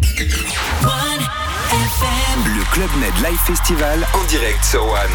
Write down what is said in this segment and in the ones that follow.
Le Club Med Live Festival en direct sur One.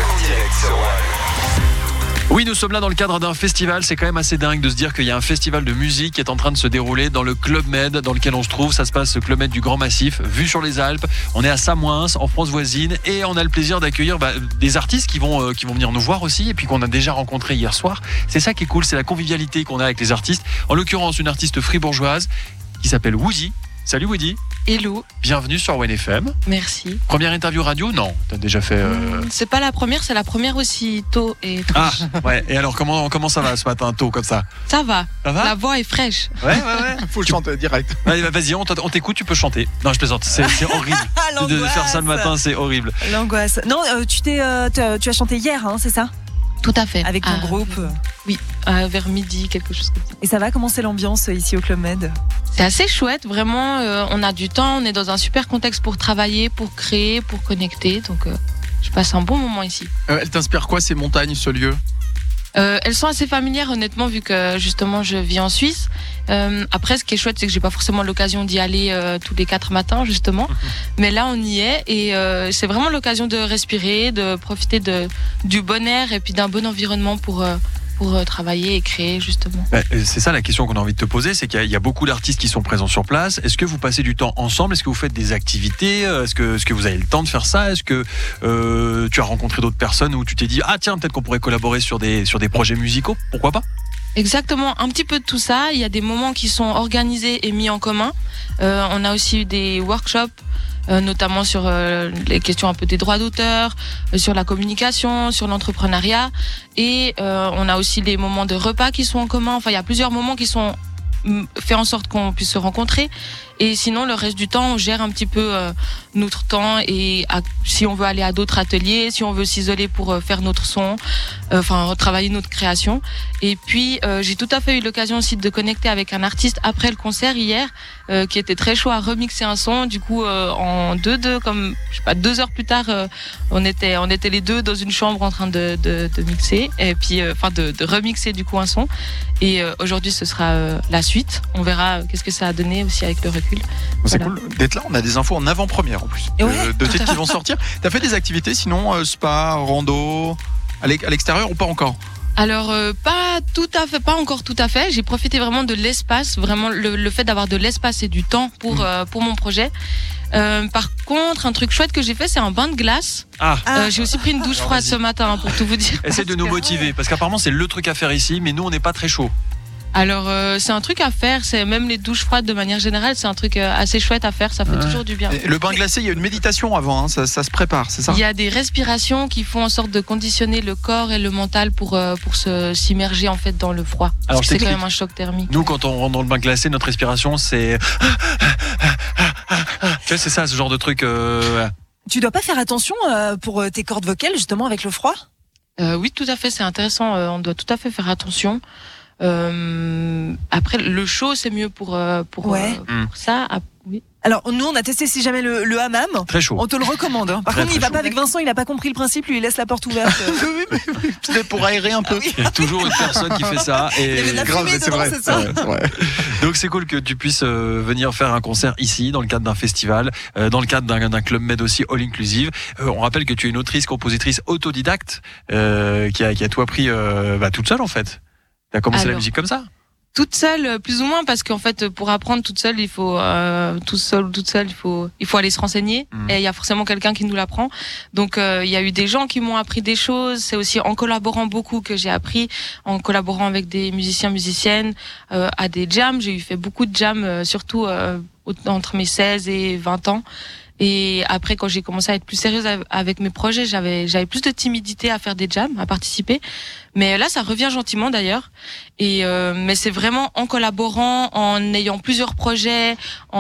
Oui, nous sommes là dans le cadre d'un festival. C'est quand même assez dingue de se dire qu'il y a un festival de musique qui est en train de se dérouler dans le Club Med dans lequel on se trouve. Ça se passe au Club Med du Grand Massif, vue sur les Alpes. On est à Samoins, en France voisine, et on a le plaisir d'accueillir des artistes qui vont venir nous voir aussi, et puis qu'on a déjà rencontrés hier soir. C'est ça qui est cool, c'est la convivialité qu'on a avec les artistes. En l'occurrence, une artiste fribourgeoise qui s'appelle Woody. Salut Woody. Hello. Bienvenue sur One FM. Merci. Première interview radio? Non, t'as déjà fait... C'est pas la première, c'est la première aussi tôt et tôt. Ah, ouais. Et alors, comment ça va ce matin tôt comme ça? Ça va. Ça va? La voix est fraîche. Ouais. Faut le chanter direct. Allez, vas-y, on t'écoute, tu peux chanter. Non, je plaisante, c'est horrible. De faire ça le matin, c'est horrible. L'angoisse. Non, tu as chanté hier, hein, c'est ça? Tout à fait. Avec ton groupe. Oui, vers midi, quelque chose comme ça. Et ça va? Comment c'est l'ambiance ici au Club Med? C'est assez chouette, vraiment. On a du temps, on est dans un super contexte pour travailler, pour créer, pour connecter. Donc, je passe un bon moment ici. Elle t'inspire quoi, ces montagnes, ce lieu? Elles sont assez familières, honnêtement, vu que justement je vis en Suisse. Après, ce qui est chouette, c'est que j'ai pas forcément l'occasion d'y aller tous les 4 matins, justement. Mais là, on y est, et c'est vraiment l'occasion de respirer, de profiter du bon air et puis d'un bon environnement pour travailler et créer, justement. C'est ça la question qu'on a envie de te poser, c'est qu'il y a beaucoup d'artistes qui sont présents sur place. Est-ce que vous passez du temps ensemble? Est-ce que vous faites des activités? Est-ce que vous avez le temps de faire ça? Est-ce que tu as rencontré d'autres personnes où tu t'es dit, ah tiens, peut-être qu'on pourrait collaborer sur des projets musicaux? Pourquoi pas? Exactement, un petit peu de tout ça. Il y a des moments qui sont organisés et mis en commun. On a aussi eu des workshops, notamment sur les questions un peu des droits d'auteur, sur la communication, sur l'entrepreneuriat. Et on a aussi des moments de repas qui sont en commun. Enfin, il y a plusieurs moments qui sont faits en sorte qu'on puisse se rencontrer. Et sinon, le reste du temps, on gère un petit peu notre temps, et si on veut aller à d'autres ateliers, si on veut s'isoler pour faire notre son, travailler notre création. Et puis, j'ai tout à fait eu l'occasion aussi de connecter avec un artiste après le concert hier, qui était très chaud à remixer un son. Du coup, en 2-2, comme je sais pas, 2 heures plus tard, on était les deux dans une chambre en train de mixer, et puis de remixer du coup un son. Et aujourd'hui, ce sera la suite. On verra qu'est-ce que ça a donné aussi avec le recul. C'est Voilà. cool d'être là, on a des infos en avant-première en plus de titres qui vont sortir. T'as fait des activités sinon, spa, rando, à l'extérieur ou pas encore? Alors pas encore tout à fait. J'ai profité vraiment de l'espace, vraiment le fait d'avoir de l'espace et du temps pour mon projet. Par contre, un truc chouette que j'ai fait, c'est un bain de glace. J'ai aussi pris une douche froide ce matin, pour tout vous dire. Essaye de nous motiver, parce qu'apparemment c'est le truc à faire ici, mais nous on n'est pas très chaud. Alors c'est un truc à faire, c'est même les douches froides de manière générale, c'est un truc assez chouette à faire, ça fait toujours du bien. Et le bain glacé, il y a une méditation avant, hein, ça se prépare, c'est ça? Il y a des respirations qui font en sorte de conditionner le corps et le mental pour s'immerger en fait dans le froid. Alors c'est quand même un choc thermique. Nous, quand on rentre dans le bain glacé, notre respiration c'est... Tu vois, c'est ça, ce genre de truc... Tu dois pas faire attention pour tes cordes vocales justement avec le froid? Oui, tout à fait, c'est intéressant, on doit tout à fait faire attention. Après, le chaud, c'est mieux pour ça. Oui. Alors, nous, on a testé si jamais le hammam. Très chaud. On te le recommande. Hein. Par contre, il va pas avec Vincent, il a pas compris le principe, lui, il laisse la porte ouverte. Oui, peut-être pour aérer un peu. Il y a toujours une personne qui fait ça. Et il y avait de la fumée dedans, c'est ça. Ouais. Donc c'est cool que tu puisses venir faire un concert ici, dans le cadre d'un festival, dans le cadre d'un Club Med aussi all inclusive. On rappelle que tu es une autrice, compositrice autodidacte qui a tout appris toute seule en fait. T'as commencé la musique comme ça? Toute seule, plus ou moins, parce qu'en fait, pour apprendre toute seule, il faut il faut aller se renseigner, et il y a forcément quelqu'un qui nous l'apprend. Donc, il y a eu des gens qui m'ont appris des choses. C'est aussi en collaborant beaucoup que j'ai appris, en collaborant avec des musiciens, musiciennes, à des jams. J'ai fait beaucoup de jams, surtout entre mes 16 et 20 ans. Et après, quand j'ai commencé à être plus sérieuse avec mes projets, j'avais plus de timidité à faire des jams, à participer. Mais là, ça revient gentiment d'ailleurs. Et mais c'est vraiment en collaborant, en ayant plusieurs projets,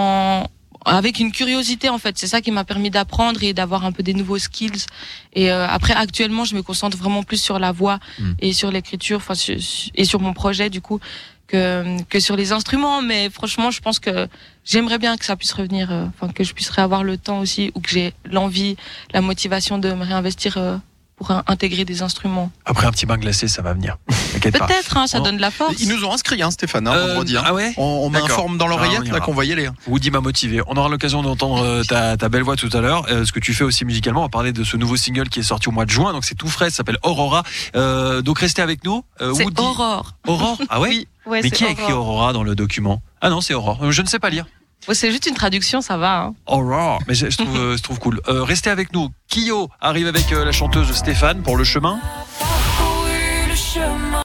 avec une curiosité en fait. C'est ça qui m'a permis d'apprendre et d'avoir un peu des nouveaux skills. Et après, actuellement, je me concentre vraiment plus sur la voix et sur l'écriture, et sur mon projet du coup. Que sur les instruments, mais franchement, je pense que j'aimerais bien que ça puisse revenir, que je puisse réavoir le temps aussi, ou que j'ai l'envie, la motivation de me réinvestir pour intégrer des instruments. Après un petit bain glacé, ça va venir. T'inquiète pas. Peut-être, hein, ça donne de la force. Ils nous ont inscrits, Stéphane, vendredi. Ah ouais. On met un forme dans l'oreillette là qu'on va y aller. Woody m'a motivé. On aura l'occasion d'entendre ta belle voix tout à l'heure. Ce que tu fais aussi musicalement. On va parler de ce nouveau single qui est sorti au mois de juin. Donc c'est tout frais. Ça s'appelle Aurora. Donc restez avec nous. C'est Woody. Aurore. Aurore. Ah ouais. Ouais, mais qui a écrit Aurora dans le document? Ah non, c'est Aurore. Je ne sais pas lire. Ouais, c'est juste une traduction, ça va. Hein. Aurora. Mais je trouve cool. Restez avec nous. Kyo arrive avec la chanteuse Stéphane pour Le Chemin.